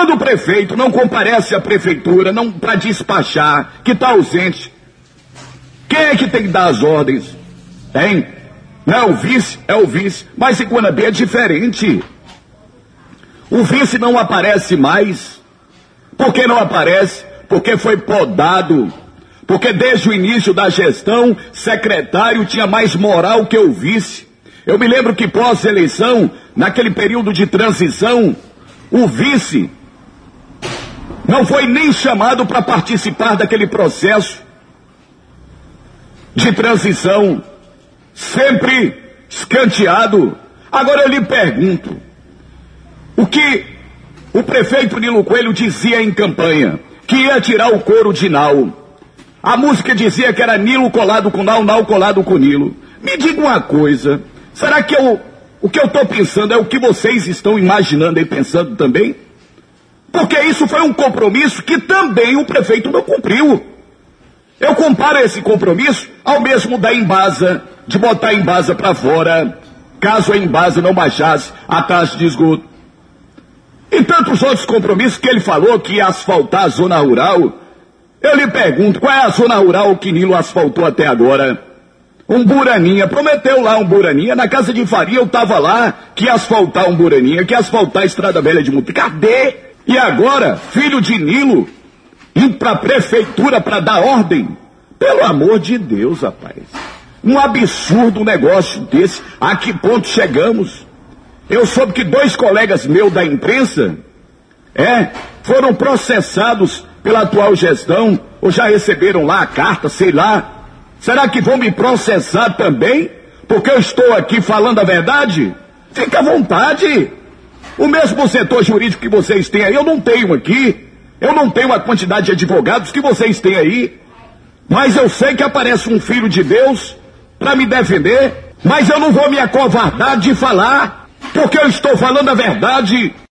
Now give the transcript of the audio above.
Quando o prefeito não comparece à prefeitura, não para despachar, que está ausente, quem é que tem que dar as ordens? Hein? Não é o vice? É o vice. Mas em Guanabara é diferente. O vice não aparece mais. Por que não aparece? Porque foi podado. Porque desde o início da gestão, secretário tinha mais moral que o vice. Eu me lembro que pós-eleição, naquele período de transição, o vice não foi nem chamado para participar daquele processo de transição, sempre escanteado. Agora eu lhe pergunto, o que o prefeito Nilo Coelho dizia em campanha? Que ia tirar o couro de Nau. A música dizia que era Nilo colado com Nau, Nau colado com Nilo. Me diga uma coisa, será que o que eu estou pensando é o que vocês estão imaginando e pensando também? Porque isso foi um compromisso que também o prefeito não cumpriu. Eu comparo esse compromisso ao mesmo da Embasa, de botar a Embasa para fora, caso a Embasa não baixasse a taxa de esgoto. E tantos outros compromissos que ele falou que ia asfaltar a zona rural. Eu lhe pergunto, qual é a zona rural que Nilo asfaltou até agora? Um Buraninha, prometeu lá um Buraninha, na Casa de Faria eu estava lá, que ia asfaltar um Buraninha, que ia asfaltar a Estrada Velha de Mutum. Cadê? E agora, filho de Nilo, indo para a prefeitura para dar ordem? Pelo amor de Deus, rapaz. Um absurdo um negócio desse. A que ponto chegamos? Eu soube que 2 colegas meus da imprensa, foram processados pela atual gestão, ou já receberam lá a carta, sei lá. Será que vão me processar também? Porque eu estou aqui falando a verdade? Fica à vontade. O mesmo setor jurídico que vocês têm aí, eu não tenho aqui. Eu não tenho a quantidade de advogados que vocês têm aí. Mas eu sei que aparece um filho de Deus para me defender. Mas eu não vou me acovardar de falar, porque eu estou falando a verdade.